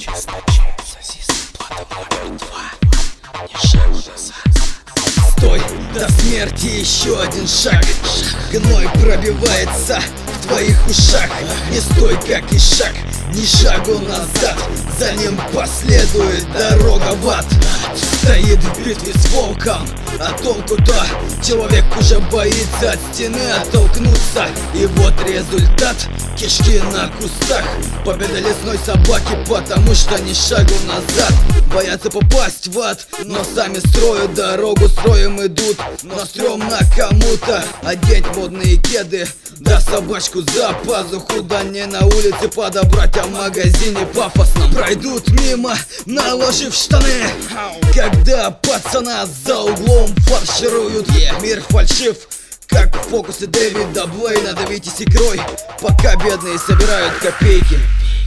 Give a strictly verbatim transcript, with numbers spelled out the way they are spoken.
Стой, до смерти еще один шаг. Гной пробивается в твоих ушах. Не стой, как и шаг, ни шагу назад. За ним последует дорога в ад. Стоит в битве с волком о том, куда человек уже боится от стены оттолкнуться. И вот результат: кишки на кустах. Победа лесной собаки, потому что ни шагу назад. Боятся попасть в ад, но сами строят дорогу, строем идут. Но стрёмно кому-то одеть модные кеды, да собачку за пазуху, да не на улице подобрать, а в магазине пафосном. Пройдут мимо, наложив штаны, когда пацана за углом фаршируют. Мир фальшив, как в фокусе Дэвида Блейна. Давитесь икрой, пока бедные собирают копейки.